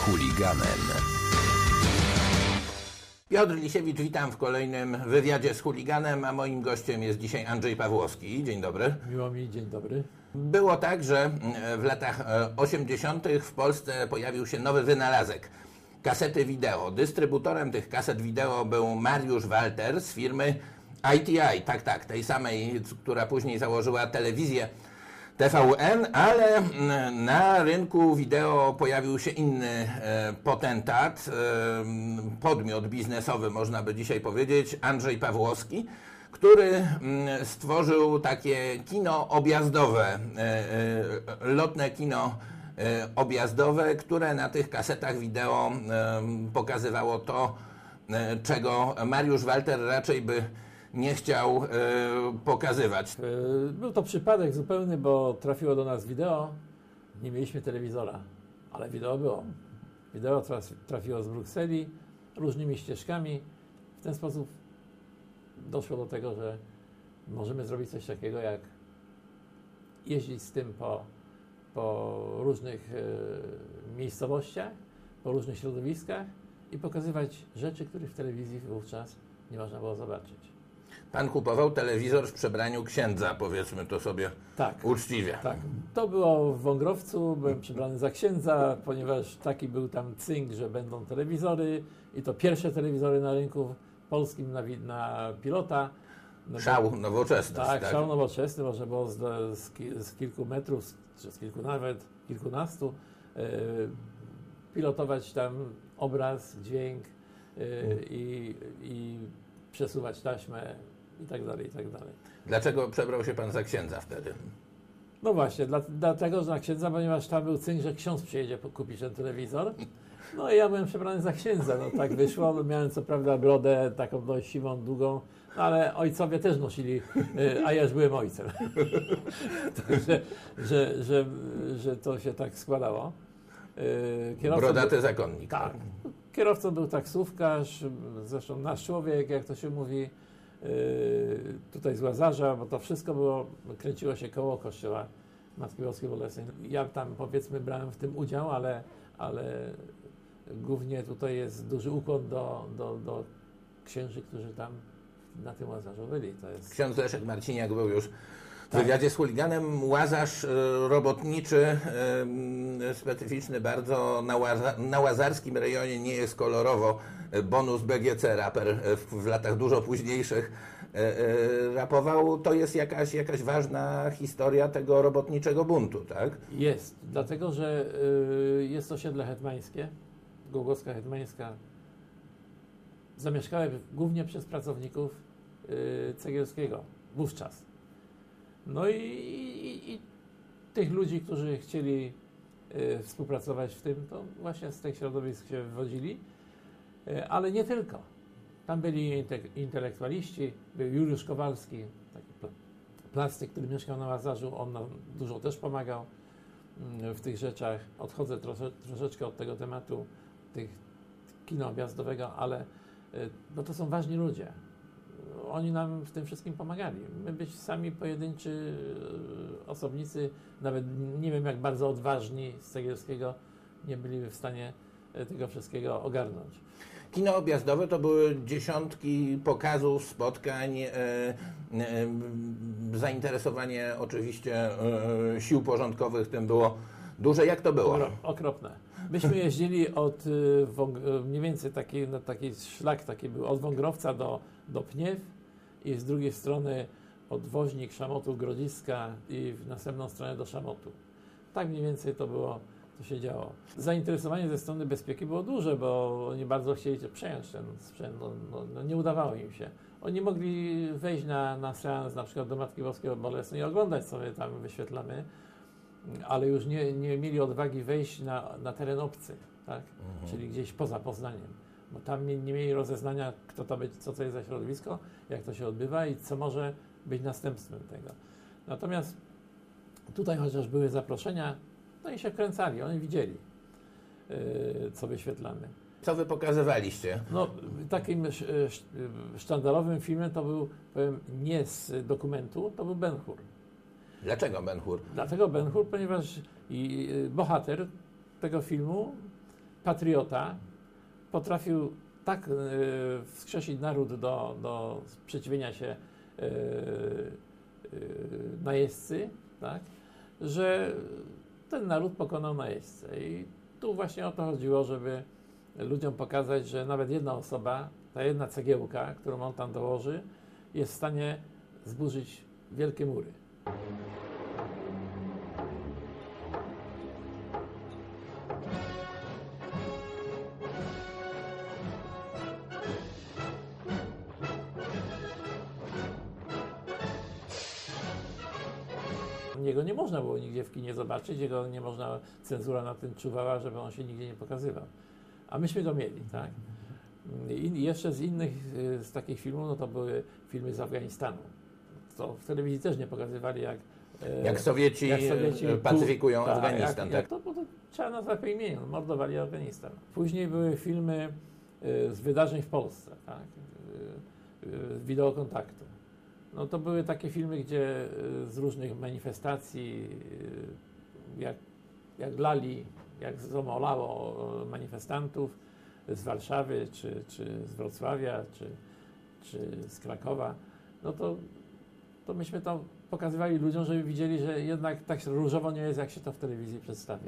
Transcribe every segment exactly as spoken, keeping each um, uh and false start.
chuliganem. Piotr Lisiewicz, witam w kolejnym wywiadzie z chuliganem, a moim gościem jest dzisiaj Andrzej Pawłowski. Dzień dobry. Miło mi, dzień dobry. Było tak, że w latach osiemdziesiątych w Polsce pojawił się nowy wynalazek. Kasety wideo. Dystrybutorem tych kaset wideo był Mariusz Walter z firmy I T I. Tak, tak, tej samej, która później założyła telewizję T V N, ale na rynku wideo pojawił się inny potentat, podmiot biznesowy, można by dzisiaj powiedzieć, Andrzej Pawłowski, który stworzył takie kino objazdowe, lotne kino objazdowe, które na tych kasetach wideo pokazywało to, czego Mariusz Walter raczej by nie chciał e, pokazywać. Był to przypadek zupełny, bo trafiło do nas wideo, nie mieliśmy telewizora, ale wideo było. Wideo trafiło z Brukseli różnymi ścieżkami. W ten sposób doszło do tego, że możemy zrobić coś takiego, jak jeździć z tym po, po różnych e, miejscowościach, po różnych środowiskach i pokazywać rzeczy, których w telewizji wówczas nie można było zobaczyć. Pan kupował telewizor w przebraniu księdza, powiedzmy to sobie tak, uczciwie. Tak, to było w Wągrowcu, byłem przebrany za księdza, ponieważ taki był tam cynk, że będą telewizory i to pierwsze telewizory na rynku polskim na, na pilota. No szał bo, nowoczesny. Tak, tak, szał nowoczesny, można było z, z, z kilku metrów, czy z kilku nawet, kilkunastu, yy, pilotować tam obraz, dźwięk yy, i, i przesuwać taśmę i tak dalej, i tak dalej. Dlaczego przebrał się pan za księdza wtedy? No właśnie, dla, dlatego, że na księdza, ponieważ tam był cynk, że ksiądz przyjedzie kupić ten telewizor. No i ja byłem przebrany za księdza, no tak wyszło. Miałem co prawda brodę taką dość siwą, długą, no ale ojcowie też nosili, a ja już byłem ojcem. Także, że, że, że to się tak składało. Kierowcą Brodaty był, zakonnik. Tak. Kierowcą był taksówkarz, zresztą nasz człowiek, jak to się mówi, yy, tutaj z Łazarza, bo to wszystko było, kręciło się koło kościoła Matki Boskiej Bolesnej. Ja tam, powiedzmy, brałem w tym udział, ale, ale głównie tutaj jest duży ukłon do, do, do księży, którzy tam na tym Łazarzu byli. To jest... Ksiądz Leszek Marciniak był już w wywiadzie z chuliganem. Łazarz robotniczy, specyficzny bardzo, na, łaza, na łazarskim rejonie nie jest kolorowo. Bonus B G C, raper w, w latach dużo późniejszych rapował. To jest jakaś, jakaś ważna historia tego robotniczego buntu, tak? Jest, dlatego że jest osiedle hetmańskie, Głogowska Hetmańska, zamieszkałe głównie przez pracowników Cegielskiego wówczas. No i, i, i tych ludzi, którzy chcieli y, współpracować w tym, to właśnie z tych środowisk się wywodzili, y, ale nie tylko. Tam byli inte, intelektualiści, był Juliusz Kowalski, taki pl plastyk, który mieszkał na Łazarzu, on nam dużo też pomagał y, w tych rzeczach. Odchodzę trosze, troszeczkę od tego tematu tych kina objazdowego, ale y, no to są ważni ludzie. Oni nam w tym wszystkim pomagali. My być sami pojedynczy osobnicy, nawet nie wiem jak bardzo odważni z Cegielskiego, nie byli w stanie tego wszystkiego ogarnąć. Kino objazdowe to były dziesiątki pokazów, spotkań, e, e, zainteresowanie oczywiście e, sił porządkowych tym było duże. Jak to było? Okropne. Myśmy jeździli od mniej więcej taki, no, taki szlak taki był od Wągrowca do, do Pniew i z drugiej strony od Woźnik, Szamotu, Grodziska i w następną stronę do Szamotu. Tak mniej więcej to było, to się działo. Zainteresowanie ze strony bezpieki było duże, bo oni bardzo chcieli przejąć ten sprzęt, no, no, no nie udawało im się. Oni mogli wejść na, na seans na przykład do Matki Boskiej Bolesnej i oglądać, co my tam wyświetlamy, ale już nie, nie mieli odwagi wejść na, na teren obcy, tak? Mhm. Czyli gdzieś poza Poznaniem, bo tam nie, nie mieli rozeznania, kto to być, co to jest za środowisko, jak to się odbywa i co może być następstwem tego. Natomiast tutaj chociaż były zaproszenia, no i się wkręcali, oni widzieli, yy, co wyświetlamy. Co wy pokazywaliście? No, takim sztandarowym filmem to był, powiem, nie z dokumentu, to był Ben-Hur. Dlaczego Ben-Hur? Dlatego Ben-Hur, ponieważ i bohater tego filmu patriota, potrafił tak y, wskrzesić naród do, do sprzeciwienia się y, y, najeźdźcy, tak, że ten naród pokonał najeźdźcę. I tu właśnie o to chodziło, żeby ludziom pokazać, że nawet jedna osoba, ta jedna cegiełka, którą on tam dołoży, jest w stanie zburzyć wielkie mury. Jego nie można było nigdzie w kinie zobaczyć, jego nie można, cenzura na tym czuwała, żeby on się nigdzie nie pokazywał. A myśmy go mieli, tak? I jeszcze z innych, z takich filmów, no to były filmy z Afganistanu. To w telewizji też nie pokazywali, jak Jak Sowieci, jak Sowieci pacyfikują tu, Afganistan. Jak, tak? jak, to, to trzeba nazwać po imieniu, mordowali Afganistan. Później były filmy z wydarzeń w Polsce, tak? Wideo kontaktu. No to były takie filmy, gdzie z różnych manifestacji, jak, jak lali, jak zamolało manifestantów z Warszawy, czy, czy z Wrocławia, czy, czy z Krakowa, no to, to myśmy to pokazywali ludziom, żeby widzieli, że jednak tak różowo nie jest, jak się to w telewizji przedstawia.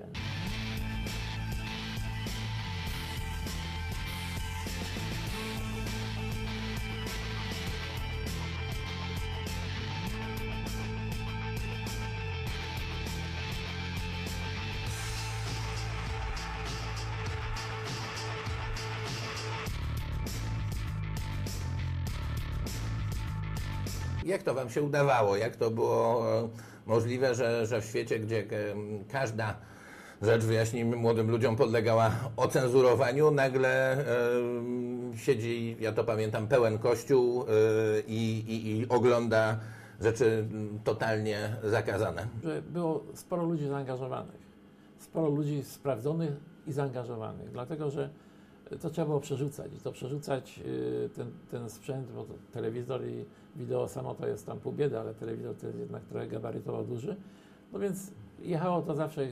Jak to wam się udawało? Jak to było e, możliwe, że, że w świecie, gdzie e, każda rzecz, wyjaśnijmy młodym ludziom, podlegała ocenzurowaniu, nagle e, siedzi, ja to pamiętam, pełen kościół e, i, i, i ogląda rzeczy totalnie zakazane? Było sporo ludzi zaangażowanych, sporo ludzi sprawdzonych i zaangażowanych, dlatego że to trzeba było przerzucać i to przerzucać ten, ten sprzęt, bo telewizor i wideo samo to jest tam pół biedy, ale telewizor to jest jednak trochę gabarytowo duży, no więc jechało to zawsze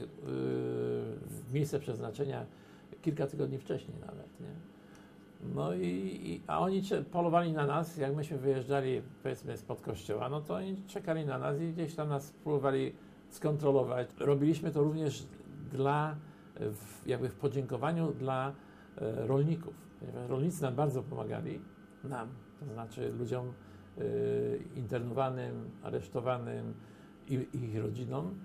w miejsce przeznaczenia kilka tygodni wcześniej nawet, nie? No i, i a oni polowali na nas, jak myśmy wyjeżdżali, powiedzmy, spod kościoła, no to oni czekali na nas i gdzieś tam nas próbowali skontrolować. Robiliśmy to również dla, w, jakby w podziękowaniu dla e, rolników, ponieważ rolnicy nam bardzo pomagali, nam, to znaczy ludziom e, internowanym, aresztowanym i ich rodzinom.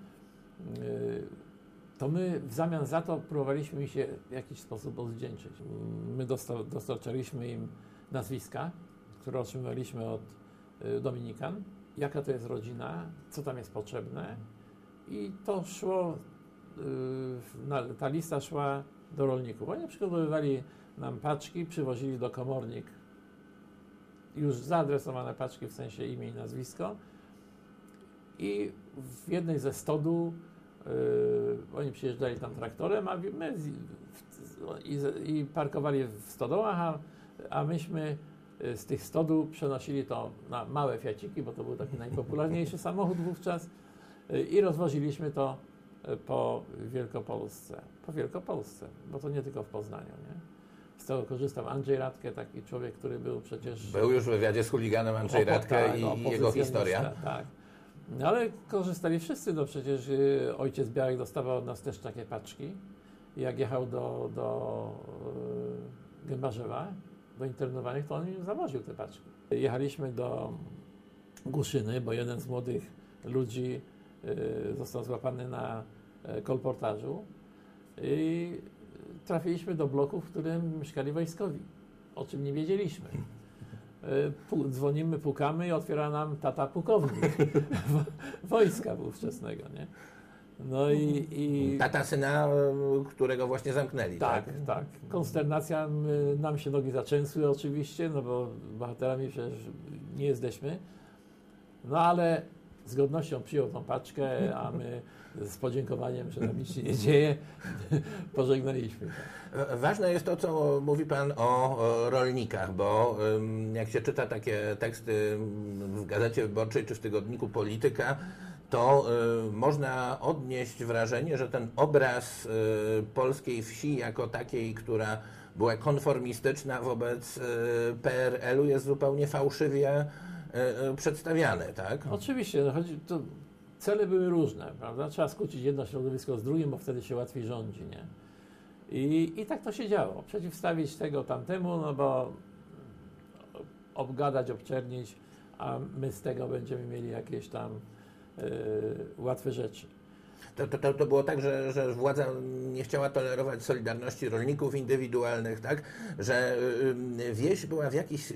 E, to my w zamian za to próbowaliśmy się w jakiś sposób odwdzięczyć. My dosta- dostarczaliśmy im nazwiska, które otrzymywaliśmy od y, Dominikan, jaka to jest rodzina, co tam jest potrzebne i to szło, y, na, ta lista szła do rolników. Oni przygotowywali nam paczki, przywozili do komornik już zaadresowane paczki w sensie imię i nazwisko i w jednej ze stodół Yy, oni przyjeżdżali tam traktorem, a my z, w, i, i parkowali w stodołach, a, a myśmy z tych stodół przenosili to na małe fiaciki, bo to był taki najpopularniejszy samochód wówczas yy, i rozwoziliśmy to po Wielkopolsce. Po Wielkopolsce, bo to nie tylko w Poznaniu, nie? Z tego korzystał Andrzej Radke, taki człowiek, który był przecież... Był już w wywiadzie z chuliganem Andrzej Radke tak, i jego historia. Tak. No ale korzystali wszyscy, no przecież y, ojciec Białek dostawał od nas też takie paczki. Jak jechał do, do y, Gębarzewa, do internowanych, to on im zawoził te paczki. Jechaliśmy do Głuszyny, bo jeden z młodych ludzi y, został złapany na y, kolportażu i trafiliśmy do bloku, w którym mieszkali wojskowi, o czym nie wiedzieliśmy. Dzwonimy, pukamy i otwiera nam tata pułkownik wojska ówczesnego, nie? No i, i... Tata syna, którego właśnie zamknęli, tak? Tak, tak. Konsternacja, my, nam się nogi zaczęsły oczywiście, no bo bohaterami przecież nie jesteśmy. No ale z godnością przyjął tą paczkę, a my z podziękowaniem, że nam nic się nie dzieje, pożegnaliśmy. Ważne jest to, co mówi Pan o rolnikach, bo jak się czyta takie teksty w Gazecie Wyborczej czy w tygodniku Polityka, to y, można odnieść wrażenie, że ten obraz y, polskiej wsi jako takiej, która była konformistyczna wobec y, P R L u jest zupełnie fałszywie y, y, przedstawiany, tak? Oczywiście, no chodzi, to cele były różne, prawda? Trzeba skłócić jedno środowisko z drugim, bo wtedy się łatwiej rządzi, nie? I, i tak to się działo. Przeciwstawić tego tamtemu, no bo obgadać, obczernić, a my z tego będziemy mieli jakieś tam yy, łatwe rzeczy. To, to, to było tak, że, że władza nie chciała tolerować solidarności rolników indywidualnych, tak? Że y, wieś była w jakiś, y,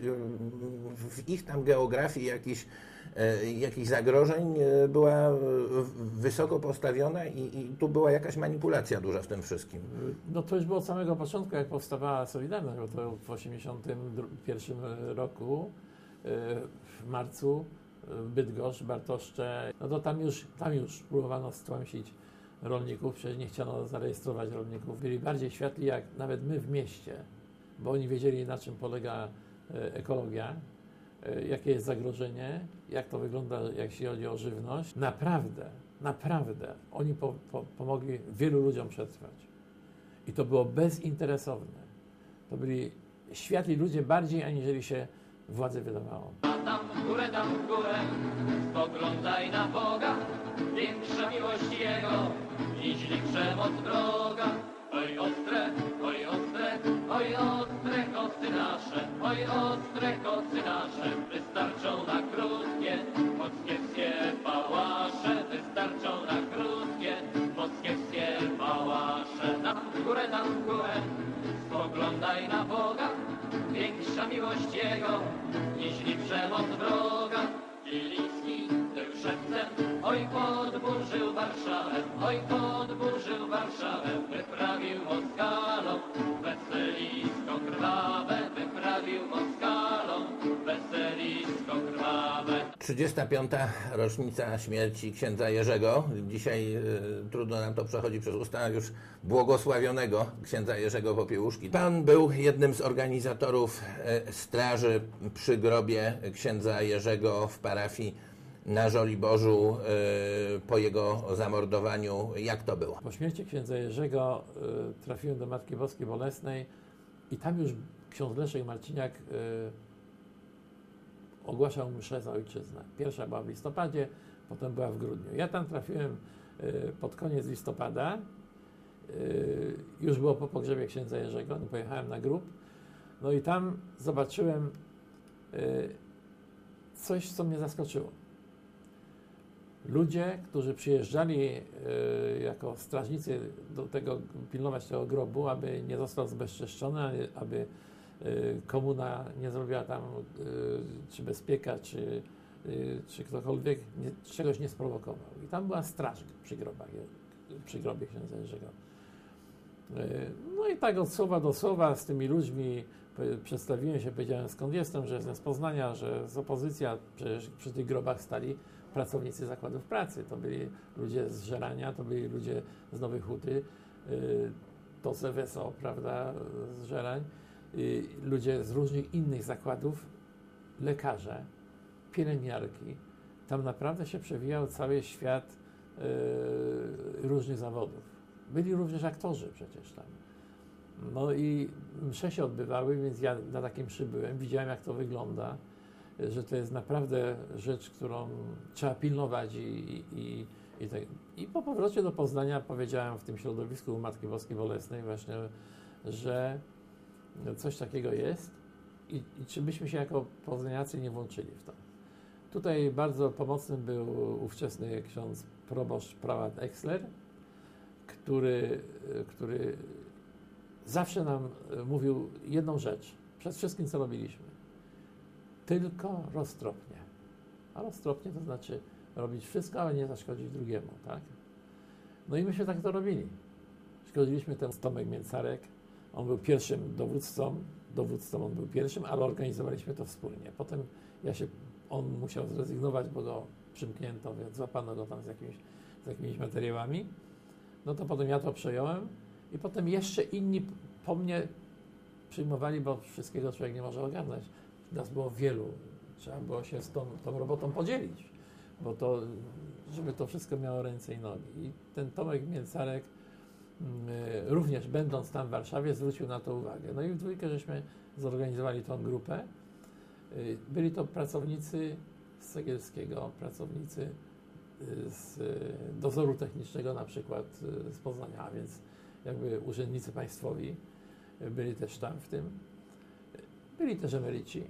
w ich tam geografii jakiś, y, jakichś zagrożeń y, była y, wysoko postawiona i, i tu była jakaś manipulacja duża w tym wszystkim. No to już było od samego początku, jak powstawała Solidarność, bo to w osiemdziesiątym pierwszym roku, y, w marcu, Bydgoszcz, Bartoszcze, no to tam już, tam już próbowano stłamsić rolników, przecież nie chciano zarejestrować rolników. Byli bardziej światli jak nawet my w mieście, bo oni wiedzieli, na czym polega ekologia, jakie jest zagrożenie, jak to wygląda, jeśli chodzi o żywność. Naprawdę, naprawdę oni po, po, pomogli wielu ludziom przetrwać. I to było bezinteresowne. To byli światli ludzie bardziej, aniżeli się władzy wydawało. Tam w górę, tam w górę, spoglądaj na Boga, większa miłość Jego, niźli przemoc wroga. Oj ostre, oj ostre, oj ostre koty nasze, oj ostre koty nasze, wystarczą na krótkie, moskiewskie pałasze, wystarczą na krótkie, moskiewskie pałasze. Tam w górę, tam w górę, spoglądaj na Boga, większa miłość Jego, niźli przemoc wroga. Kiliński był szeptem, oj podburzył Warszawę, oj podburzył Warszawę, wyprawił Moskalom weselisko krwawe, wyprawił Moskalom weselisko krwawe. trzydziesta piąta rocznica śmierci księdza Jerzego. Dzisiaj y, trudno nam to przechodzi przez usta już błogosławionego księdza Jerzego Popiełuszki. Pan był jednym z organizatorów y, straży przy grobie księdza Jerzego w parafii na Żoliborzu y, po jego zamordowaniu. Jak to było? Po śmierci księdza Jerzego y, trafiłem do Matki Boskiej Bolesnej i tam już ksiądz Leszek Marciniak y, ogłaszał mszę za ojczyznę. Pierwsza była w listopadzie, potem była w grudniu. Ja tam trafiłem y, pod koniec listopada, y, już było po pogrzebie księdza Jerzego, no pojechałem na grób, no i tam zobaczyłem y, coś, co mnie zaskoczyło. Ludzie, którzy przyjeżdżali y, jako strażnicy do tego, pilnować tego grobu, aby nie został zbezczeszczony, aby y, komuna nie zrobiła tam, y, czy bezpieka, czy, y, czy ktokolwiek nie, czegoś nie sprowokował. I tam była straż przy, grobach, przy grobie księdza Jerzego. Y, no i tak od słowa do słowa z tymi ludźmi przedstawiłem się, powiedziałem, skąd jestem, że jestem z Poznania, że z opozycja, przecież przy tych grobach stali pracownicy zakładów pracy. To byli ludzie z Żerania, to byli ludzie z Nowej Huty, yy, to z W S O, prawda, z Żerań, yy, ludzie z różnych innych zakładów, lekarze, pielęgniarki. Tam naprawdę się przewijał cały świat yy, różnych zawodów. Byli również aktorzy przecież tam. No i msze się odbywały, więc ja na takim mszy byłem, widziałem, jak to wygląda, że to jest naprawdę rzecz, którą trzeba pilnować i, i, i, tak. I po powrocie do Poznania powiedziałem w tym środowisku u Matki Boskiej Bolesnej właśnie, że coś takiego jest i, i czy byśmy się jako poznaniacy nie włączyli w to. Tutaj bardzo pomocny był ówczesny ksiądz proboszcz prałat Exler, który, który zawsze nam mówił jedną rzecz, przed wszystkim, co robiliśmy. Tylko roztropnie. A roztropnie to znaczy robić wszystko, ale nie zaszkodzić drugiemu, tak? No i myśmy tak to robili. Szkodziliśmy ten Tomek Mięcarek. On był pierwszym dowódcą, dowódcą on był pierwszym, ale organizowaliśmy to wspólnie. Potem ja się, on musiał zrezygnować, bo go przymknięto, więc złapano go tam z jakimiś, z jakimiś materiałami. No to potem ja to przejąłem i potem jeszcze inni po mnie przyjmowali, bo wszystkiego człowiek nie może ogarnąć. Nas było wielu, trzeba było się z tą, tą robotą podzielić. bo to, żeby to wszystko miało ręce i nogi. I ten Tomek Mielcarek y, również będąc tam w Warszawie zwrócił na to uwagę. No i w dwójkę żeśmy zorganizowali tą grupę. Y, byli to pracownicy z Cegielskiego, pracownicy y, z y, dozoru technicznego na przykład y, z Poznania, a więc jakby urzędnicy państwowi y, byli też tam w tym. Byli też emeryci.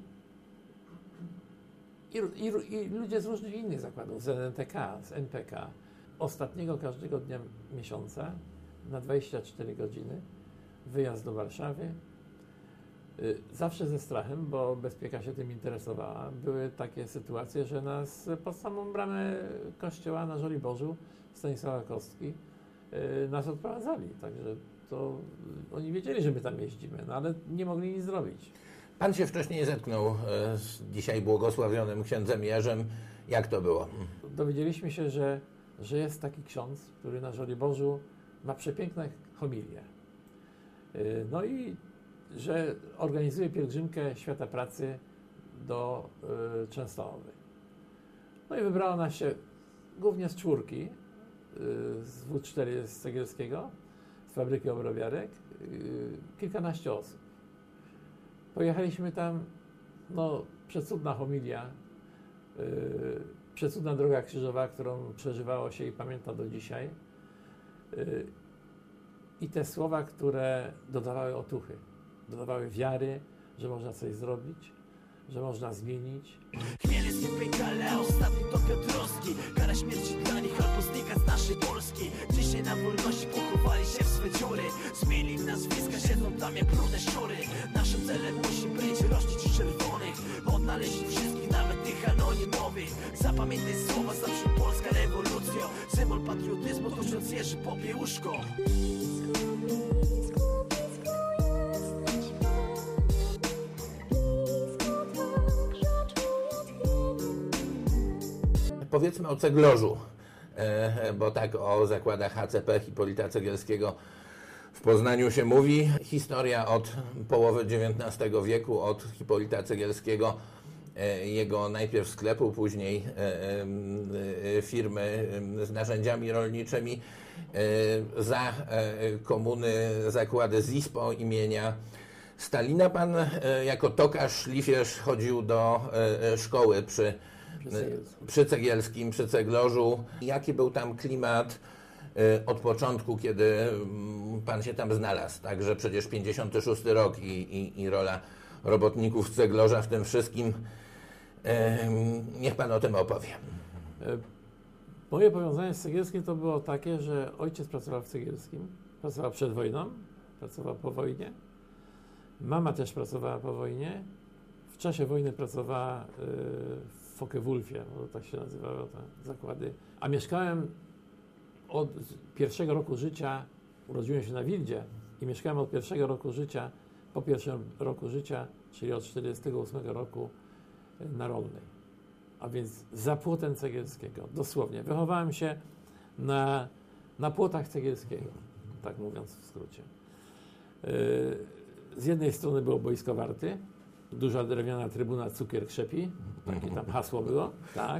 I, i, I ludzie z różnych innych zakładów, z N N T K, z N P K. Ostatniego każdego dnia miesiąca na dwadzieścia cztery godziny wyjazd do Warszawy. Y, zawsze ze strachem, bo bezpieka się tym interesowała. Były takie sytuacje, że nas pod samą bramę kościoła na Żoliborzu Stanisława Kostki y, nas odprowadzali. Także to y, oni wiedzieli, że my tam jeździmy, no ale nie mogli nic zrobić. Pan się wcześniej zetknął e, z dzisiaj błogosławionym księdzem Jerzym. Jak to było? Dowiedzieliśmy się, że, że jest taki ksiądz, który na Żoliborzu ma przepiękne homilie. Yy, no i że organizuje pielgrzymkę Świata Pracy do yy, Częstochowy. No i wybrało nas się głównie z czwórki, yy, z W cztery z Cegielskiego, z fabryki obrabiarek, yy, kilkanaście osób. Pojechaliśmy tam, no, przecudna homilia, yy, przecudna droga krzyżowa, którą przeżywało się i pamięta do dzisiaj. Yy, I te słowa, które dodawały otuchy, dodawały wiary, że można coś zrobić, że można zmienić. Chmielec nie pękale, a ostatni to Piotrowski. Kara śmierci dla nich albo znika z naszej Polski. Dzisiaj na wolności pochowali się w swe dziury. Zmienili nazwiska, siedzą tam jak brudne szczury. Naszym celem musi być rościć czerwonych. Odnaleźli wszystkich, nawet tych anonimowych. Zapamiętaj słowa, zawsze polska rewolucja. Symbol patriotyzmu to ksiądz Jerzy Popiełuszko. Powiedzmy o Ceglożu, e, bo tak o zakładach H C P Hipolita Cegielskiego w Poznaniu się mówi. Historia od połowy dziewiętnastego wieku, od Hipolita Cegielskiego, e, jego najpierw sklepu, później e, e, firmy z narzędziami rolniczymi, e, za e, komuny zakłady ZISPO imienia Stalina. Pan e, jako tokarz, szlifierz chodził do e, szkoły przy przy Cegielskim, przy Ceglożu. Jaki był tam klimat y, od początku, kiedy y, pan się tam znalazł? Także przecież pięćdziesiąty szósty rok i, i, i rola robotników z Cegloża w tym wszystkim. Y, niech pan o tym opowie. Moje powiązanie z Cegielskim to było takie, że ojciec pracował w Cegielskim. Pracował przed wojną, pracował po wojnie. Mama też pracowała po wojnie. W czasie wojny pracowała y, w Focke-Wulfie, bo tak się nazywały te zakłady. A mieszkałem od pierwszego roku życia, urodziłem się na Wildzie i mieszkałem od pierwszego roku życia, po pierwszym roku życia, czyli od czterdziestego ósmego roku na Rolnej. A więc za płotem Cegielskiego, dosłownie. Wychowałem się na, na płotach Cegielskiego, tak mówiąc w skrócie. Yy, z jednej strony było boisko Warty, duża drewniana trybuna Cukier krzepi, takie tam hasło było, tak.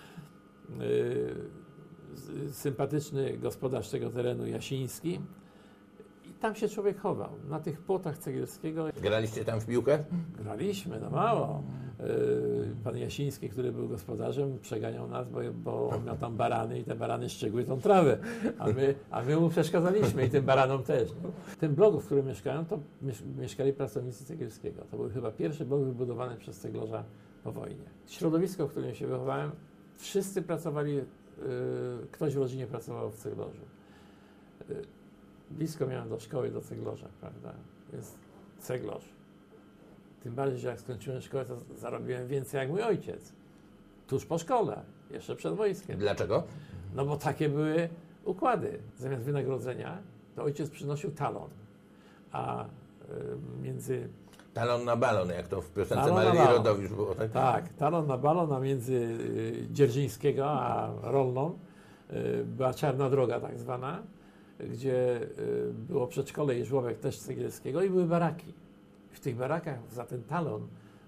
Yy, sympatyczny gospodarz tego terenu Jasiński. I tam się człowiek chował, na tych płotach Cegielskiego. Graliście tam w piłkę? Graliśmy, no mało. Yy, pan Jasiński, który był gospodarzem, przeganiał nas, bo, bo miał tam barany i te barany szczegły tą trawę, a my, a my mu przeszkadzaliśmy i tym baranom też. W tym bloku, w którym mieszkałem, to mieszkali pracownicy Cegielskiego. To był chyba pierwszy blok wybudowany przez Ceglarza po wojnie. Środowisko, w którym się wychowałem, wszyscy pracowali, yy, ktoś w rodzinie pracował w Ceglarzu. Yy, blisko miałem do szkoły, do Ceglarza, prawda, więc Ceglarz. Tym bardziej, że jak skończyłem szkołę, to zarobiłem więcej jak mój ojciec. Tuż po szkole, jeszcze przed wojskiem. Dlaczego? No bo takie były układy. Zamiast wynagrodzenia, to ojciec przynosił talon. A y, między... Talon na balon, jak to w piosence Talon na Marii balon. Rodowicz było, tak? Tak, talon na balon, a między y, Dzierżyńskiego a Rolną y, była czarna droga tak zwana, gdzie y, było przedszkole i żłobek też Cegielskiego i były baraki. W tych barakach za ten talon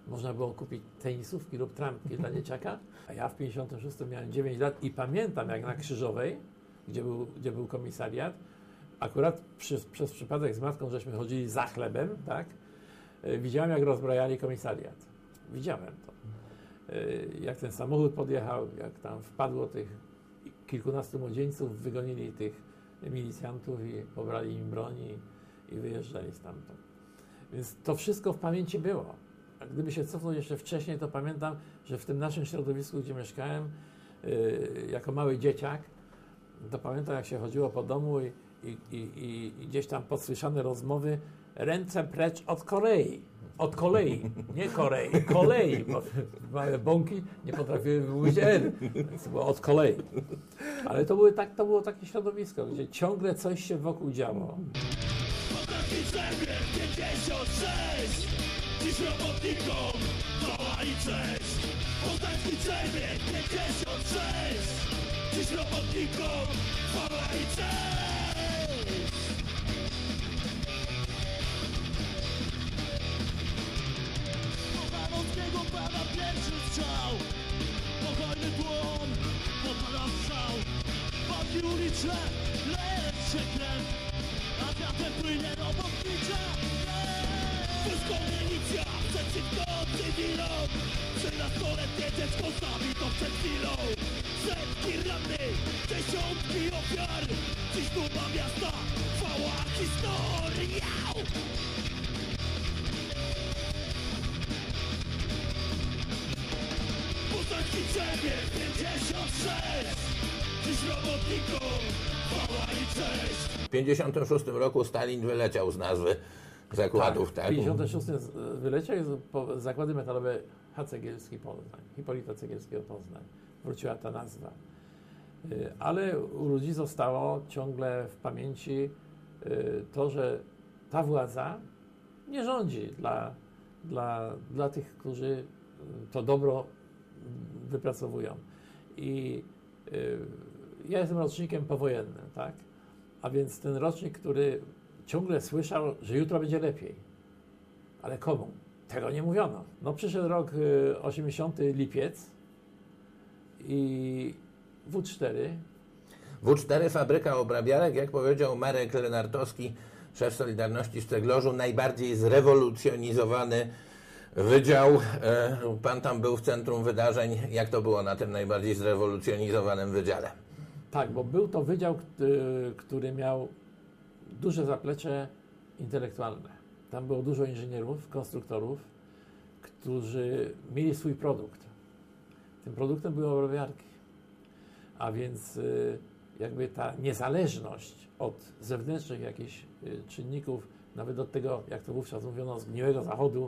można było kupić tenisówki lub trampki dla dzieciaka, a ja w pięćdziesiątym szóstym miałem dziewięć lat i pamiętam, jak na Krzyżowej, gdzie był, gdzie był komisariat, akurat przy, przez przypadek z matką, żeśmy chodzili za chlebem, tak, widziałem, jak rozbrajali komisariat. Widziałem to. Jak ten samochód podjechał, jak tam wpadło tych kilkunastu młodzieńców, wygonili tych milicjantów i pobrali im broń i, i wyjeżdżali stamtąd. Więc to wszystko w pamięci było. A gdyby się cofnąć jeszcze wcześniej, to pamiętam, że w tym naszym środowisku, gdzie mieszkałem, yy, jako mały dzieciak, to pamiętam, jak się chodziło po domu i, i, i, i gdzieś tam podsłyszane rozmowy, ręce precz od Korei. Od kolei, nie Korei, kolei, bo małe bąki nie potrafiły wymówić R, więc było od kolei. Ale to, były tak, to było takie środowisko, gdzie ciągle coś się wokół działo. Podatki Ziemię pięćdziesiąt sześć, dziś robotnikom chwała i cześć. Podatki Ziemię pięćdziesiąt sześć, dziś robotnikom chwała i cześć. Polskiego pana pierwszy strzał, spokojny tłum, popada strzał. Walki uliczne, leje się krew, a wiatrem płynie robotnicza. Wojsko milicja, przeciwko cywilom, trzynastoletnie dziecko zabito przed chwilą. Setki rannych, dziesiątki ofiar, dziś duma miasta, chwała historia. Poznański Ciebie pięćdziesiąt sześć, dziś robotnikom chwała i cześć. W tysiąc dziewięćset pięćdziesiątym szóstym roku Stalin wyleciał z nazwy zakładów, tak? W pięćdziesiątym szóstym wyleciał z zakłady metalowe H. Cegielski Poznań, Hipolita Cegielskiego Poznań. Wróciła ta nazwa. Ale u ludzi zostało ciągle w pamięci to, że ta władza nie rządzi dla, dla, dla tych, którzy to dobro wypracowują. I y, ja jestem rocznikiem powojennym, tak? A więc ten rocznik, który ciągle słyszał, że jutro będzie lepiej. Ale komu? Tego nie mówiono. No przyszedł rok y, osiemdziesiąty lipiec i W cztery. W cztery fabryka obrabiarek, jak powiedział Marek Lenartowski, szef Solidarności w Ceglożu, najbardziej zrewolucjonizowany wydział. Pan tam był w centrum wydarzeń. Jak to było na tym najbardziej zrewolucjonizowanym wydziale? Tak, bo był to wydział, który miał duże zaplecze intelektualne. Tam było dużo inżynierów, konstruktorów, którzy mieli swój produkt. Tym produktem były obrabiarki. A więc jakby ta niezależność od zewnętrznych jakichś czynników, nawet od tego, jak to wówczas mówiono, zgniłego zachodu,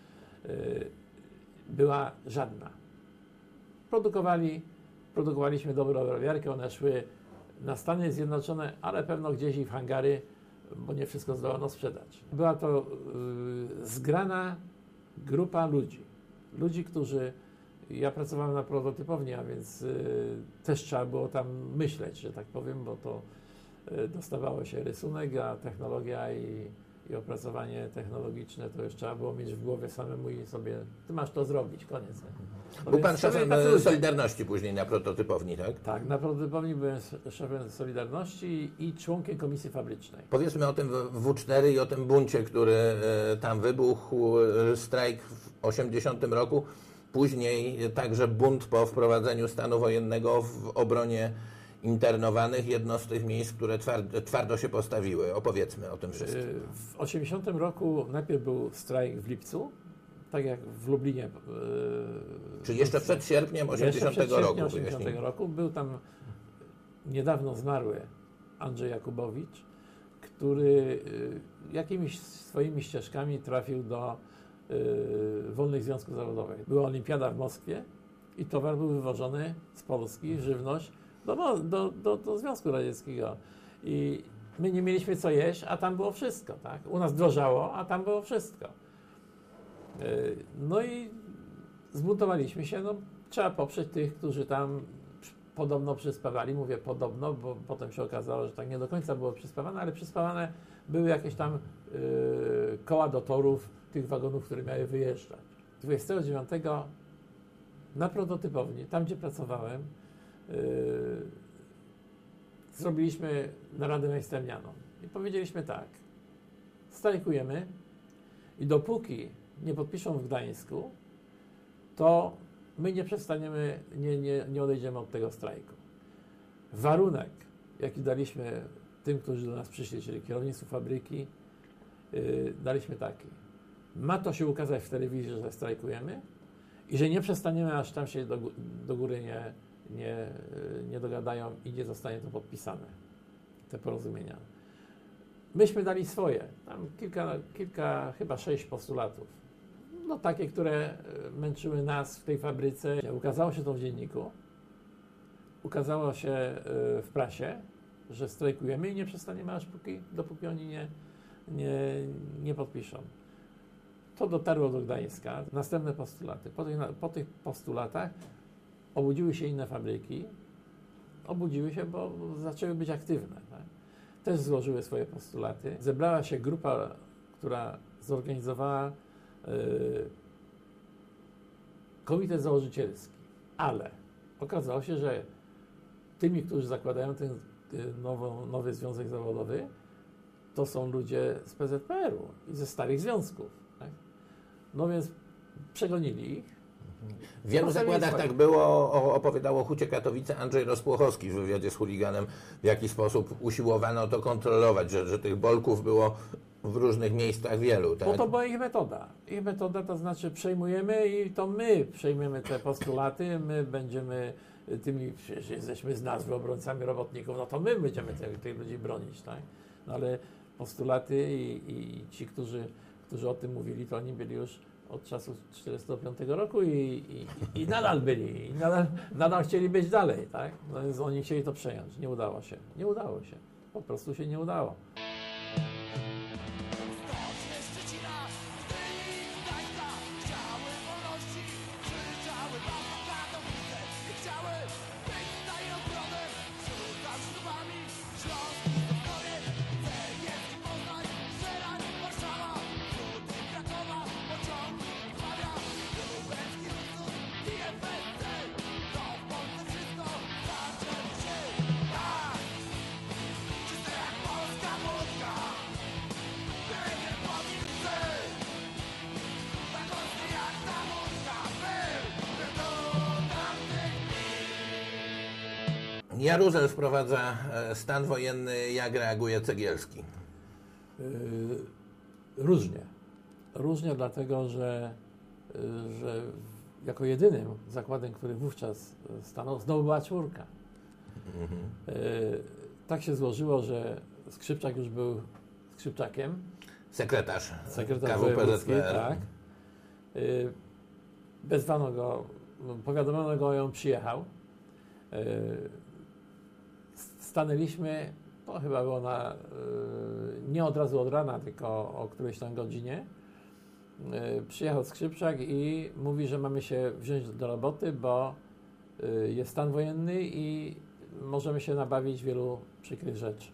była żadna. Produkowali, produkowaliśmy dobre obrabiarki, one szły na Stany Zjednoczone, ale pewno gdzieś i w hangary, bo nie wszystko zdołano sprzedać. Była to y, zgrana grupa ludzi. Ludzi, którzy... Ja pracowałem na prototypowni, a więc y, też trzeba było tam myśleć, że tak powiem, bo to y, dostawało się rysunek, a technologia i, i opracowanie technologiczne to już trzeba było mieć w głowie samemu i sobie, ty masz to zrobić, koniec. No Był pan szefem Solidarności później na prototypowni, tak? Tak, na prototypowni byłem szefem Solidarności i członkiem komisji fabrycznej. Powiedzmy o tym W cztery i o tym buncie, który e, tam wybuchł, e, strajk w osiemdziesiątym roku. Później także bunt po wprowadzeniu stanu wojennego w obronie internowanych, jedno z tych miejsc, które twardo, twardo się postawiły. Opowiedzmy o tym wszystkim. W osiemdziesiątym roku najpierw był strajk w lipcu, tak jak w Lublinie. Yy, Czyli jeszcze przed sierpniem osiemdziesiątego roku. osiemdziesiątego roku. Był tam niedawno zmarły Andrzej Jakubowicz, który yy, jakimiś swoimi ścieżkami trafił do Yy, Wolnych Związków Zawodowych. Była olimpiada w Moskwie i towar był wywożony z Polski, żywność, do, do, do, do Związku Radzieckiego. I my nie mieliśmy co jeść, a tam było wszystko, tak? U nas drożało, a tam było wszystko. Yy, no i zbuntowaliśmy się, no trzeba poprzeć tych, którzy tam podobno przyspawali. Mówię podobno, bo potem się okazało, że tak nie do końca było przyspawane, ale przyspawane były jakieś tam yy, koła do torów tych wagonów, które miały wyjeżdżać. dwudziestego dziewiątego na prototypowni, tam gdzie pracowałem, yy, zrobiliśmy naradę najstemnianą i powiedzieliśmy tak, strajkujemy i dopóki nie podpiszą w Gdańsku, to my nie przestaniemy, nie, nie, nie odejdziemy od tego strajku. Warunek, jaki daliśmy tym, którzy do nas przyszli, czyli kierownictwu fabryki, yy, daliśmy taki. Ma to się ukazać w telewizji, że strajkujemy i że nie przestaniemy, aż tam się do, do góry nie, nie, nie dogadają i nie zostanie to podpisane, te porozumienia. Myśmy dali swoje, tam kilka, kilka chyba sześć postulatów. No takie, które męczyły nas w tej fabryce. Ukazało się to w dzienniku, ukazało się w prasie, że strajkujemy i nie przestaniemy, aż póki, dopóki oni nie, nie, nie podpiszą. To dotarło do Gdańska. Następne postulaty. Po tych, po tych postulatach obudziły się inne fabryki. Obudziły się, bo zaczęły być aktywne. Tak? Też złożyły swoje postulaty. Zebrała się grupa, która zorganizowała yy, komitet założycielski. Ale okazało się, że tymi, którzy zakładają ten nową, nowy związek zawodowy, to są ludzie z P Z P R u i ze starych związków. Tak? No więc przegonili ich. W wielu zakładach swoje. tak było, o, opowiadał o Hucie Katowice Andrzej Rozpłochowski w wywiadzie z Chuliganem, w jaki sposób usiłowano to kontrolować, że, że tych bolków było w różnych miejscach wielu. Tak? Bo to była ich metoda. Ich metoda to znaczy przejmujemy i to my przejmiemy te postulaty, my będziemy tymi, przecież jesteśmy z nazwy obrońcami robotników, no to my będziemy tych, tych ludzi bronić, tak? No ale postulaty i, i ci, którzy, którzy o tym mówili, to oni byli już od czasu tysiąc dziewięćset czterdziestego piątego roku i, i, i nadal byli, i nadal, nadal chcieli być dalej, tak? No więc oni chcieli to przejąć. Nie udało się. Nie udało się. Po prostu się nie udało. Jaruzel wprowadza stan wojenny. Jak reaguje Cegielski? Yy, różnie. Różnie dlatego, że, yy, że jako jedynym zakładem, który wówczas stanął, znowu była czwórka. Mhm. Yy, tak się złożyło, że Skrzypczak już był Skrzypczakiem. Sekretarz, Sekretarz K W P Z P R. tak. Yy, wezwano go, powiadomiono go, on przyjechał. Yy, Stanęliśmy, to chyba było na, nie od razu od rana, tylko o którejś tam godzinie. Przyjechał Skrzypczak i mówi, że mamy się wziąć do roboty, bo jest stan wojenny i możemy się nabawić wielu przykrych rzeczy.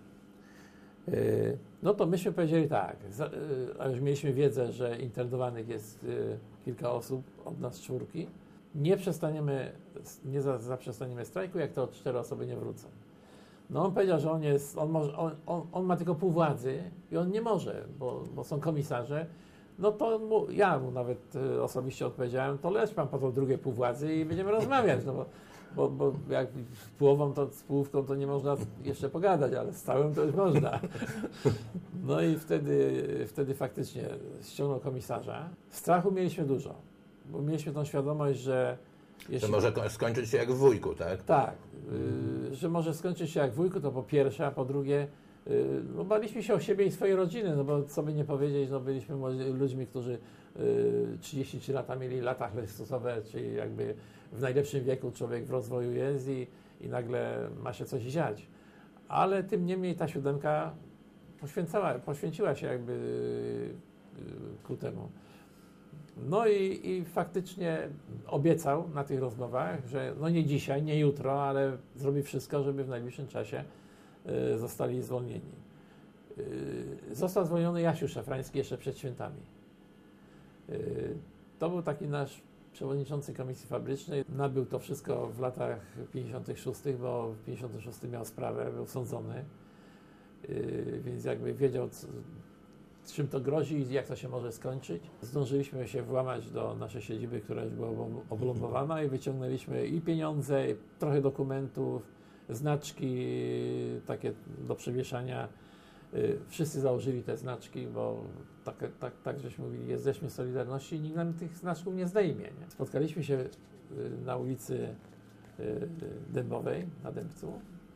No to myśmy powiedzieli tak, a już mieliśmy wiedzę, że internowanych jest kilka osób od nas czwórki. Nie przestaniemy, nie zaprzestaniemy strajku, jak to cztery osoby nie wrócą. No on powiedział, że on jest, on, może, on, on, on ma tylko pół władzy i on nie może, bo, bo są komisarze. No to mu, ja mu nawet y, osobiście odpowiedziałem, to lecz pan po to drugie pół władzy i będziemy rozmawiać, no bo, bo, bo jak z połową, to z połówką to nie można jeszcze pogadać, ale z całym to już można. No i wtedy, wtedy faktycznie ściągnął komisarza. Strachu mieliśmy dużo, bo mieliśmy tą świadomość, że jeśli... To może skończyć się jak w Wujku, tak? Tak, yy, że może skończyć się jak w Wujku, to po pierwsze, a po drugie, yy, no baliśmy się o siebie i swoje rodziny, no bo co by nie powiedzieć, no byliśmy ludźmi, którzy yy, trzydzieści trzy lata mieli lata Chrystusowe, czyli jakby w najlepszym wieku człowiek w rozwoju jest i, i nagle ma się coś dziać. Ale tym niemniej ta siódemka poświęcała, poświęciła się jakby yy, ku temu. No i, i faktycznie obiecał na tych rozmowach, że no nie dzisiaj, nie jutro, ale zrobi wszystko, żeby w najbliższym czasie y, zostali zwolnieni. Y, został zwolniony Jasiu Szafrański jeszcze przed świętami. Y, To był taki nasz przewodniczący Komisji Fabrycznej. Nabył to wszystko w latach pięćdziesiątych szóstych, bo w pięćdziesiątym szóstym miał sprawę, był sądzony, yy, więc jakby wiedział, co, czym to grozi i jak to się może skończyć. Zdążyliśmy się włamać do naszej siedziby, która już była oblombowana, i wyciągnęliśmy i pieniądze, i trochę dokumentów, znaczki takie do przewieszania. Wszyscy założyli te znaczki, bo tak, tak, tak żeśmy mówili, jesteśmy w Solidarności i nikt nam tych znaczków nie zdejmie. Nie? Spotkaliśmy się na ulicy Dębowej, na Dębcu,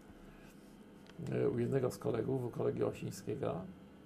u jednego z kolegów, u kolegi Osińskiego.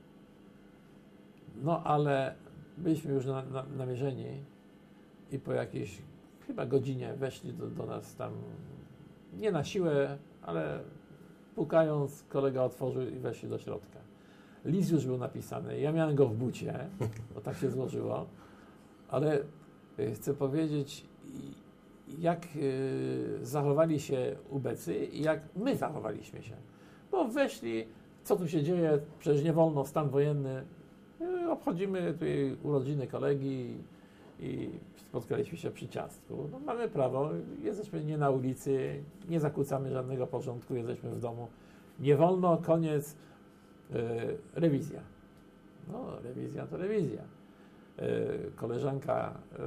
No ale byliśmy już na, na, namierzeni i po jakiejś chyba godzinie weszli do, do nas tam, nie na siłę, ale pukając, kolega otworzył i weszli do środka. List już był napisany, ja miałem go w bucie, bo tak się złożyło, ale chcę powiedzieć, jak zachowali się ubecy i jak my zachowaliśmy się. Bo weszli, co tu się dzieje, przecież nie wolno, stan wojenny, obchodzimy tutaj urodziny kolegi i spotkaliśmy się przy ciastku. No, mamy prawo, jesteśmy nie na ulicy, nie zakłócamy żadnego porządku, jesteśmy w domu. Nie wolno, koniec, yy, rewizja. No, rewizja to rewizja. Yy, koleżanka yy,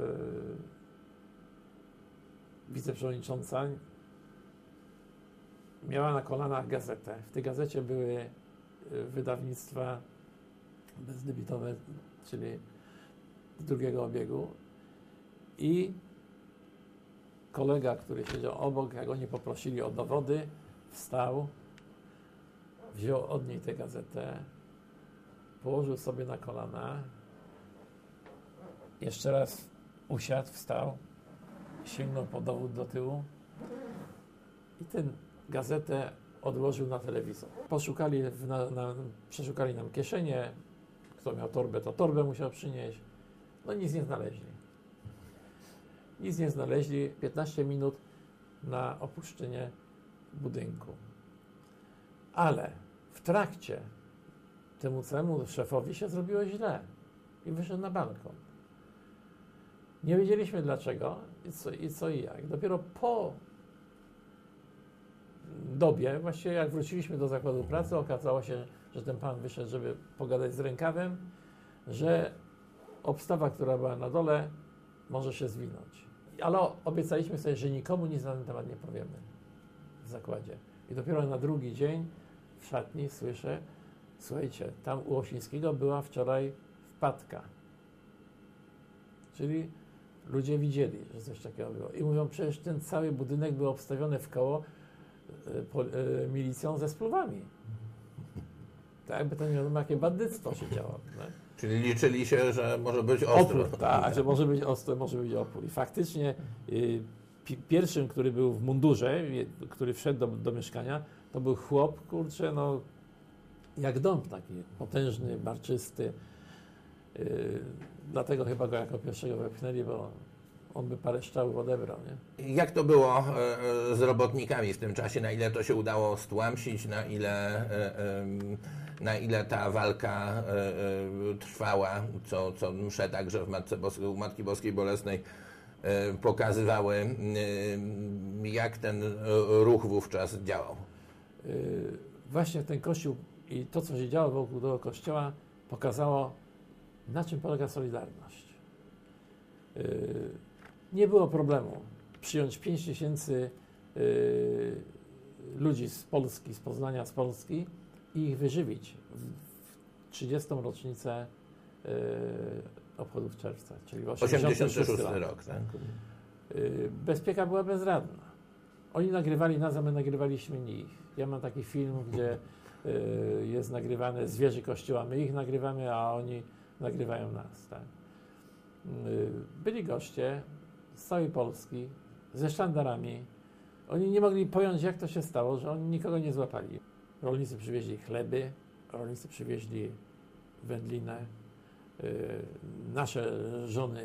wiceprzewodnicząca miała na kolanach gazetę. W tej gazecie były yy, wydawnictwa bezdebitowe, czyli z drugiego obiegu, i kolega, który siedział obok, jak oni poprosili o dowody, wstał, wziął od niej tę gazetę, położył sobie na kolana, jeszcze raz usiadł, wstał, sięgnął po dowód do tyłu i tę gazetę odłożył na telewizor. Poszukali, w, na, na, przeszukali nam kieszenie, kto miał torbę, to torbę musiał przynieść. No nic nie znaleźli. Nic nie znaleźli. piętnaście minut na opuszczenie budynku. Ale w trakcie temu całemu szefowi się zrobiło źle i wyszedł na balkon. Nie wiedzieliśmy dlaczego i co i, co i jak. Dopiero po dobie, właściwie jak wróciliśmy do zakładu pracy, okazało się, że ten pan wyszedł, żeby pogadać z rękawem, że obstawa, która była na dole, może się zwinąć. Ale obiecaliśmy sobie, że nikomu nic na ten temat nie powiemy w zakładzie. I dopiero na drugi dzień w szatni słyszę, słuchajcie, tam u Osińskiego była wczoraj wpadka. Czyli ludzie widzieli, że coś takiego było. I mówią, przecież ten cały budynek był obstawiony w koło y, po, y, milicją ze spluwami. Tak jakby to nie wiadomo, jakie bandyctwo się działo. Nie? Czyli liczyli się, że może być ostro. Opór, tak, że może być ostro, może być opór. I faktycznie y, pi, pierwszym, który był w mundurze, y, który wszedł do, do mieszkania, to był chłop, kurczę, no jak dąb taki, potężny, barczysty. Y, dlatego chyba go jako pierwszego wepchnęli, bo on by parę strzałów odebrał. Nie? Jak to było e, z robotnikami w tym czasie? Na ile to się udało stłamsić? Na ile, e, e, na ile ta walka e, e, trwała? Co, co msze także w Matce Boskiej, u Matki Boskiej Bolesnej e, pokazywały, e, jak ten ruch wówczas działał? Y, właśnie ten kościół i to, co się działo wokół tego kościoła, pokazało, na czym polega Solidarność. Yy, nie było problemu przyjąć pięć tysięcy yy, ludzi z Polski, z Poznania, z Polski i ich wyżywić w trzydziestą rocznicę yy, obchodów czerwca, czyli w osiemdziesiątym szóstym rok. Tak? Yy, bezpieka była bezradna. Oni nagrywali nas, a my nagrywaliśmy ich. Ja mam taki film, gdzie yy, jest nagrywane z wieży kościoła, my ich nagrywamy, a oni nagrywają nas. Tak? Byli goście z całej Polski, ze sztandarami. Oni nie mogli pojąć, jak to się stało, że oni nikogo nie złapali. Rolnicy przywieźli chleby, rolnicy przywieźli wędlinę. Nasze żony,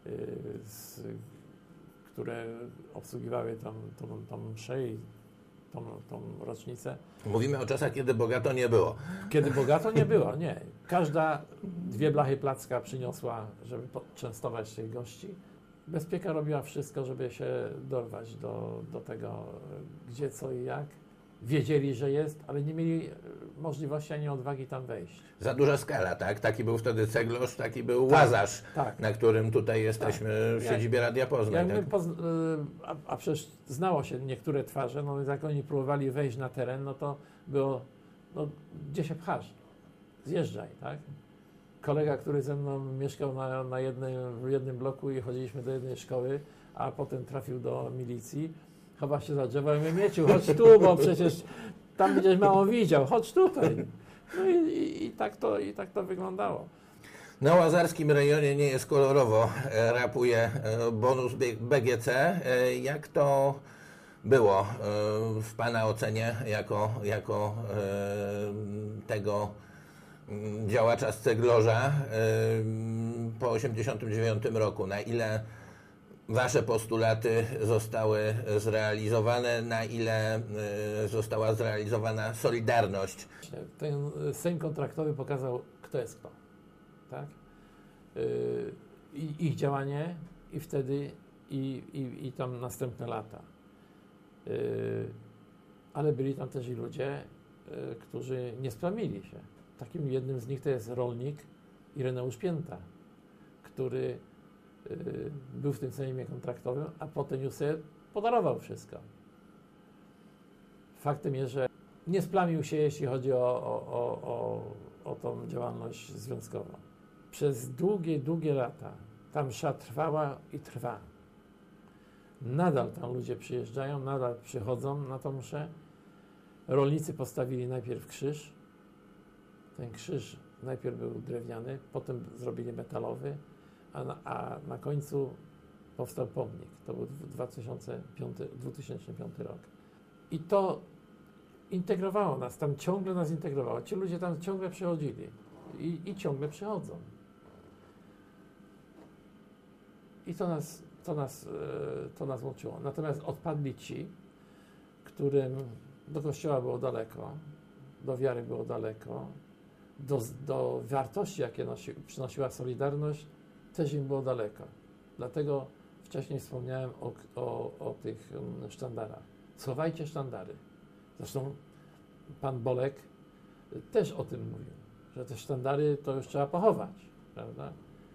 które obsługiwały tą, tą, tą mszę i tą, tą rocznicę. Mówimy o czasach, kiedy bogato nie było. Kiedy bogato nie było, nie. Każda dwie blachy placka przyniosła, żeby częstować tych gości. Bezpieka robiła wszystko, żeby się dorwać do, do tego, gdzie, co i jak. Wiedzieli, że jest, ale nie mieli możliwości ani odwagi tam wejść. Za duża skala, tak? Taki był wtedy Ceglosz, taki był Tak, Łazarz, tak. na którym tutaj jesteśmy w Jak- siedzibie Radia Poznań. Jak my Tak? pozn- y, a, a przecież znało się niektóre twarze, no więc jak oni próbowali wejść na teren, no to było, no gdzie się pchasz? Zjeżdżaj, tak? Kolega, który ze mną mieszkał na, na jednym, w jednym bloku i chodziliśmy do jednej szkoły, a potem trafił do milicji, chowa się za drzewo i mówię, Mieciu, chodź tu, bo przecież tam będziesz mało widział, chodź tutaj. No i, i, i, tak to, i tak to wyglądało. Na łazarskim rejonie nie jest kolorowo, e, rapuje e, bonus B G C. E, Jak to było e, w Pana ocenie jako, jako e, tego mm, działacza z Ceglorza e, po osiemdziesiątym dziewiątym roku? Na ile Wasze postulaty zostały zrealizowane, na ile e, została zrealizowana Solidarność? Ten Sejm kontraktowy pokazał, kto jest kto. Tak? Yy, i ich działanie i wtedy i, i, i tam następne lata. Yy, ale byli tam też i ludzie, yy, którzy nie splamili się. Takim jednym z nich to jest rolnik Ireneusz Pięta, który yy, był w tym Sejmie kontraktowym, a potem już sobie podarował wszystko. Faktem jest, że nie splamił się, jeśli chodzi o, o, o, o, o tą działalność związkową. Przez długie, długie lata ta msza trwała i trwa. Nadal tam ludzie przyjeżdżają, nadal przychodzą na tą mszę. Rolnicy postawili najpierw krzyż. Ten krzyż najpierw był drewniany, potem zrobili metalowy, a na, a na końcu powstał pomnik. To był dwa tysiące piąty, dwa tysiące piąty rok. I to integrowało nas, tam ciągle nas integrowało. Ci ludzie tam ciągle przychodzili i, i ciągle przychodzą. I to nas, to, nas, to nas łączyło. Natomiast odpadli ci, którym do kościoła było daleko, do wiary było daleko, do, do wartości, jakie nosi, przynosiła Solidarność, też im było daleko. Dlatego wcześniej wspomniałem o, o, o tych sztandarach. Schowajcie sztandary. Zresztą pan Bolek też o tym mówił, że te sztandary to już trzeba pochować, prawda?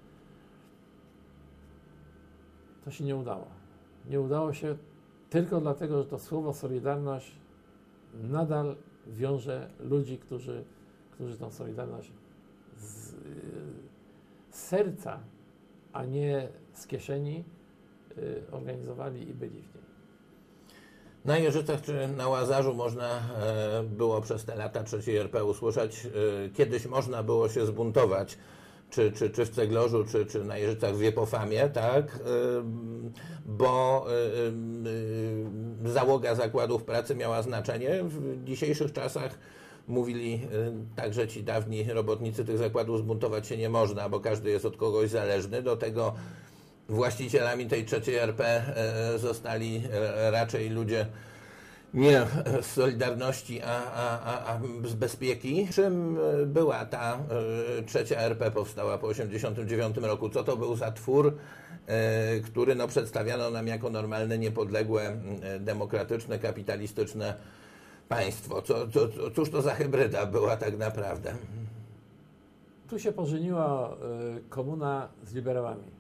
To się nie udało. Nie udało się tylko dlatego, że to słowo Solidarność nadal wiąże ludzi, którzy, którzy tą Solidarność z, z serca, a nie z kieszeni y, organizowali i byli w niej. Na Jeżycach czy na Łazarzu można e, było przez te lata trzeciej R P usłyszeć, e, kiedyś można było się zbuntować, czy, czy, czy w Ceglorzu, czy, czy na Jeżycach w Wiepofamie, tak, e, bo e, e, załoga zakładów pracy miała znaczenie. W dzisiejszych czasach mówili e, także ci dawni robotnicy tych zakładów, zbuntować się nie można, bo każdy jest od kogoś zależny. Do tego właścicielami tej trzeciej R P e, zostali e, raczej ludzie nie z Solidarności, a, a, a, a z bezpieki. Czym była ta e, trzecia R P powstała po osiemdziesiątym dziewiątym roku? Co to był za twór, e, który no, przedstawiano nam jako normalne, niepodległe, e, demokratyczne, kapitalistyczne państwo? Co, co, co, cóż to za hybryda była tak naprawdę? Tu się pożeniła y, komuna z liberałami.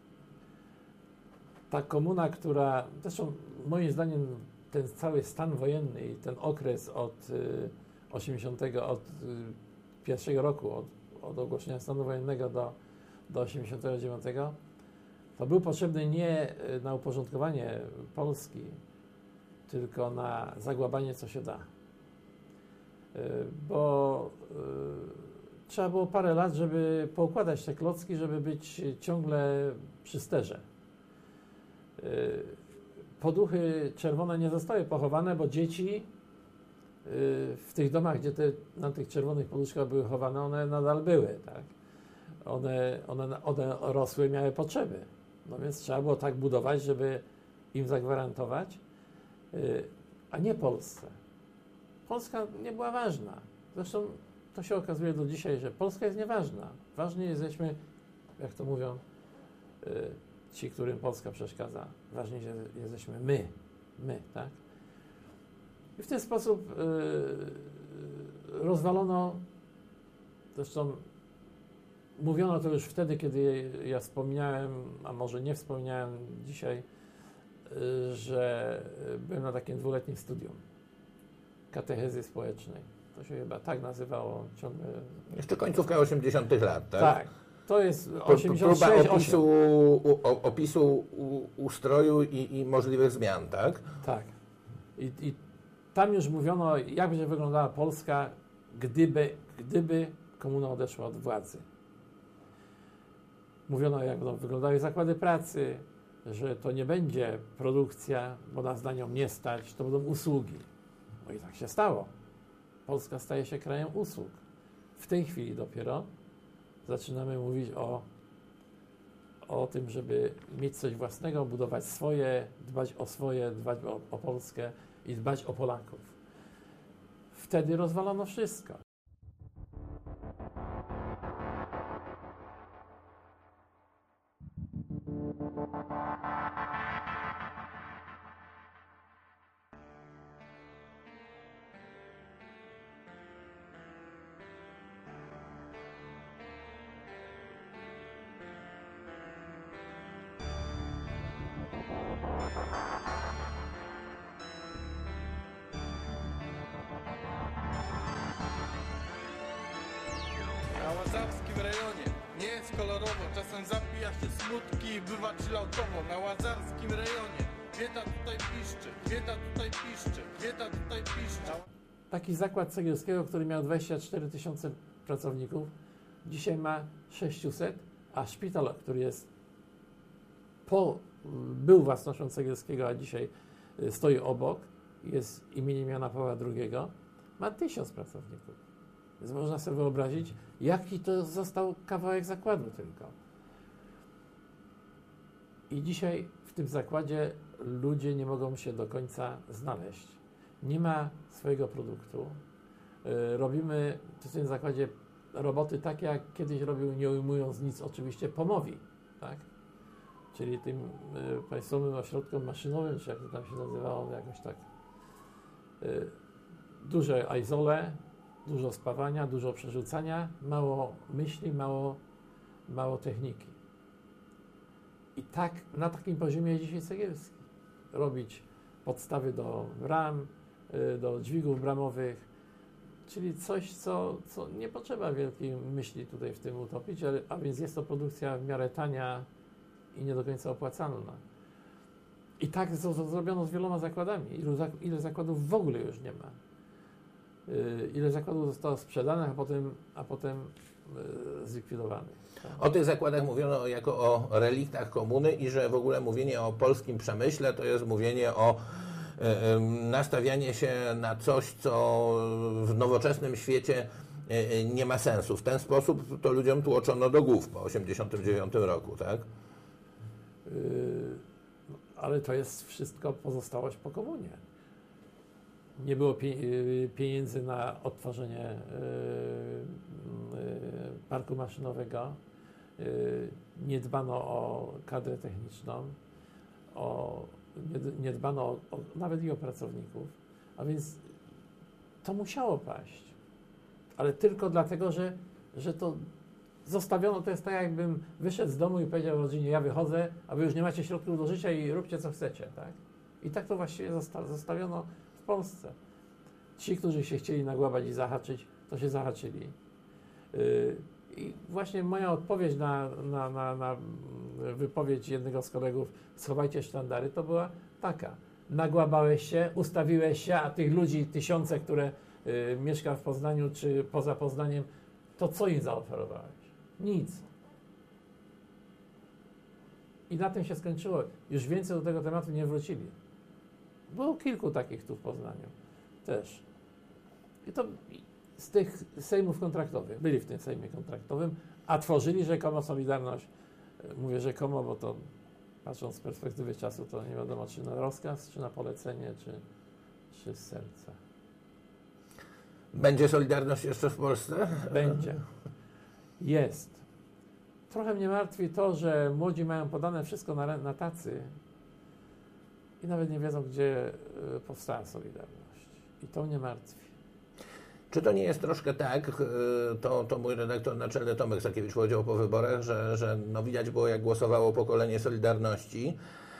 Ta komuna, która, zresztą moim zdaniem ten cały stan wojenny i ten okres od y, osiemdziesiątego, od y, pierwszego roku, od, od ogłoszenia stanu wojennego do, do osiemdziesiątego dziewiątego, to był potrzebny nie na uporządkowanie Polski, tylko na zagłabanie, co się da. Y, bo y, trzeba było parę lat, żeby poukładać te klocki, żeby być ciągle przy sterze. Poduchy czerwone nie zostały pochowane, bo dzieci w tych domach, gdzie te, na tych czerwonych poduszkach były chowane, one nadal były, tak? One, one, one rosły, miały potrzeby. No więc trzeba było tak budować, żeby im zagwarantować. a nie Polsce. Polska nie była ważna. Zresztą to się okazuje do dzisiaj, że Polska jest nieważna. Ważni jesteśmy, jak to mówią y, ci, którym Polska przeszkadza. Ważni jesteśmy my. My, tak? I w ten sposób y, rozwalono, zresztą mówiono to już wtedy, kiedy ja wspomniałem, a może nie wspomniałem dzisiaj, y, że byłem na takim dwuletnim studium katechezy społecznej. To się chyba tak nazywało ciągle. Jeszcze końcówka osiemdziesiątych lat, tak? Tak. To jest Próba osiemdziesiąt sześć, opisu, u, opisu u, ustroju i, i możliwych zmian, tak? Tak. I, I tam już mówiono, jak będzie wyglądała Polska, gdyby, gdyby komuna odeszła od władzy. Mówiono, jak będą wyglądały zakłady pracy, że to nie będzie produkcja, bo nas na nią nie stać, to będą usługi. No i tak się stało. Polska staje się krajem usług. W tej chwili dopiero zaczynamy mówić o, o tym, żeby mieć coś własnego, budować swoje, dbać o swoje, dbać o, o Polskę i dbać o Polaków. Wtedy rozwalono wszystko. Na łazarskim rejonie nie jest kolorowo, czasem zapija się smutki i bywa chilloutowo. Na łazarskim rejonie bieda tutaj piszczy, bieda tutaj piszczy, bieda tutaj piszczy. Taki zakład Cegielskiego, który miał dwadzieścia cztery tysiące pracowników, dzisiaj ma sześćset, a szpital, który jest po, był własnością Cegielskiego, a dzisiaj stoi obok, jest imieniem Jana Pawła drugiego, ma tysiąc pracowników. Więc można sobie wyobrazić, jaki to został kawałek zakładu tylko. I dzisiaj w tym zakładzie ludzie nie mogą się do końca znaleźć. Nie ma swojego produktu. Yy, robimy w tym zakładzie roboty takie, jak kiedyś robił, nie ujmując nic oczywiście, Pomowi, tak? Czyli tym yy, państwowym ośrodkom maszynowym, czy jak to tam się nazywało, jakoś tak. Yy, duże aizole, dużo spawania, dużo przerzucania, mało myśli, mało, mało techniki. I tak na takim poziomie jest dzisiaj Cegielski. Robić podstawy do bram, do dźwigów bramowych, czyli coś, co, co nie potrzeba wielkiej myśli tutaj w tym utopić, ale, a więc jest to produkcja w miarę tania i nie do końca opłacalna. I tak z, z, zrobiono z wieloma zakładami. Ilu, ile zakładów w ogóle już nie ma. Yy, ile zakładów zostało sprzedanych, a potem, a potem yy, zlikwidowanych. Tak? O tych zakładach mówiono jako o reliktach komuny i że w ogóle mówienie o polskim przemyśle to jest mówienie o y, y, nastawianie się na coś, co w nowoczesnym świecie y, y, nie ma sensu. W ten sposób to ludziom tłoczono do głów po osiemdziesiątym dziewiątym roku, tak? Yy, ale to jest wszystko pozostałość po komunie. Nie było pieniędzy na odtworzenie parku maszynowego, nie dbano o kadrę techniczną, o, nie, nie dbano o, o, nawet i o pracowników, a więc to musiało paść, ale tylko dlatego, że, że to zostawiono, to jest tak, jakbym wyszedł z domu i powiedział rodzinie, ja wychodzę, a wy już nie macie środków do życia i róbcie co chcecie, tak? I tak to właściwie zosta- zostawiono w Polsce. Ci, którzy się chcieli nagłabać i zahaczyć, to się zahaczyli. Yy, I właśnie moja odpowiedź na, na, na, na wypowiedź jednego z kolegów, schowajcie sztandary, to była taka. Nagłabałeś się, ustawiłeś się, a tych ludzi, tysiące, które yy, mieszka w Poznaniu czy poza Poznaniem, to co im zaoferowałeś? Nic. I na tym się skończyło. Już więcej do tego tematu nie wrócili. Było kilku takich tu w Poznaniu też. I to z tych sejmów kontraktowych, byli w tym sejmie kontraktowym, a tworzyli rzekomo Solidarność. Mówię rzekomo, bo to patrząc z perspektywy czasu, to nie wiadomo, czy na rozkaz, czy na polecenie, czy, czy z serca. Będzie Solidarność jeszcze w Polsce? Będzie. Jest. Trochę mnie martwi to, że młodzi mają podane wszystko na, na tacy i nawet nie wiedzą, gdzie y, powstała Solidarność. I to mnie martwi. Czy to nie jest troszkę tak, to, to mój redaktor naczelny Tomek Sakiewicz powiedział po wyborach, że, że no widać było, jak głosowało pokolenie Solidarności,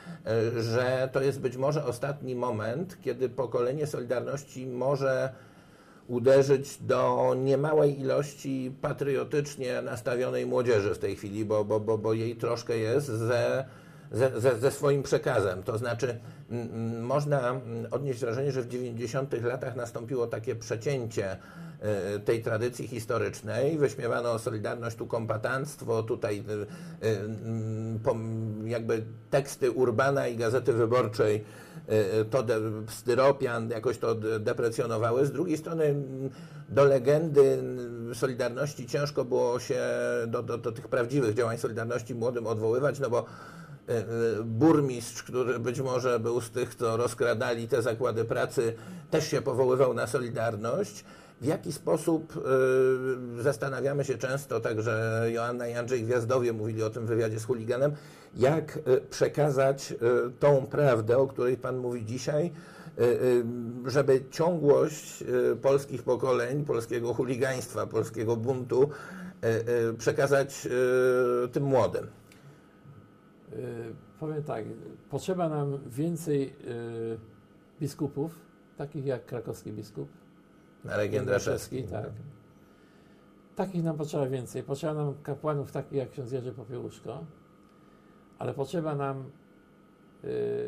że to jest być może ostatni moment, kiedy pokolenie Solidarności może uderzyć do niemałej ilości patriotycznie nastawionej młodzieży w tej chwili, bo, bo, bo, bo jej troszkę jest ze, ze, ze, ze swoim przekazem. To znaczy m, m, można odnieść wrażenie, że w dziewięćdziesiątych latach nastąpiło takie przecięcie y, tej tradycji historycznej. Wyśmiewano Solidarność, tu kombatanstwo, tutaj y, y, pom, jakby teksty Urbana i Gazety Wyborczej to de, styropian jakoś to deprecjonowały. Z drugiej strony do legendy Solidarności ciężko było się do, do, do tych prawdziwych działań Solidarności młodym odwoływać, no bo burmistrz, który być może był z tych, co rozkradali te zakłady pracy, też się powoływał na Solidarność. W jaki sposób y, zastanawiamy się często, także Joanna i Andrzej Gwiazdowie mówili o tym w wywiadzie z Chuliganem, jak y, przekazać y, tą prawdę, o której Pan mówi dzisiaj, y, y, żeby ciągłość y, polskich pokoleń, polskiego chuligaństwa, polskiego buntu y, y, przekazać y, tym młodym. Yy, powiem tak, potrzeba nam więcej yy, biskupów, takich jak krakowski biskup. Marek Jędraszewski. Tak. Takich nam potrzeba więcej. Potrzeba nam kapłanów takich jak ksiądz Jerzy Popiełuszko, ale potrzeba nam y,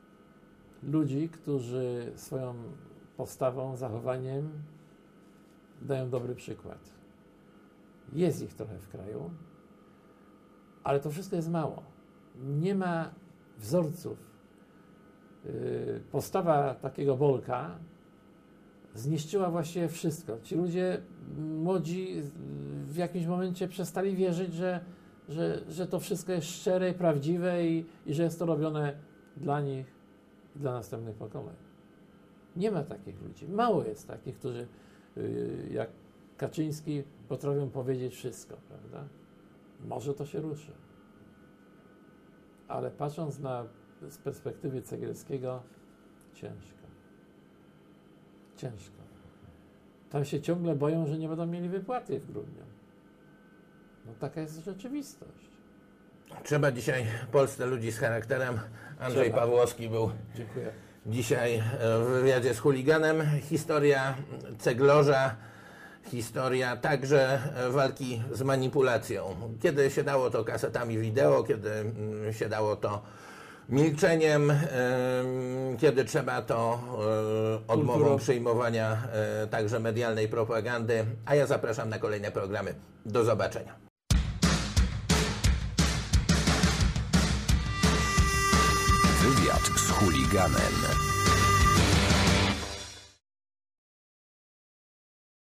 ludzi, którzy swoją postawą, zachowaniem dają dobry przykład. Jest ich trochę w kraju, ale to wszystko jest mało. Nie ma wzorców. Y, postawa takiego Bolka zniszczyła właściwie wszystko. Ci ludzie młodzi w jakimś momencie przestali wierzyć, że, że, że to wszystko jest szczere, prawdziwe i, i że jest to robione dla nich i dla następnych pokoleń. Nie ma takich ludzi. Mało jest takich, którzy yy, jak Kaczyński potrafią powiedzieć wszystko, prawda? Może to się ruszy. Ale patrząc na, z perspektywy Cegielskiego, ciężko. Ciężko. Tam się ciągle boją, że nie będą mieli wypłaty w grudniu. No taka jest rzeczywistość. Trzeba dzisiaj Polsce ludzi z charakterem. Andrzej Trzeba. Pawłowski był Dziękuję. dzisiaj w wywiadzie z Chuliganem. Historia ceglarza, historia także walki z manipulacją. Kiedy się dało to kasetami wideo, kiedy się dało to milczeniem, kiedy trzeba to odmową Kulturą. przyjmowania także medialnej propagandy. A ja zapraszam na kolejne programy. Do zobaczenia. Wywiad z Chuliganem.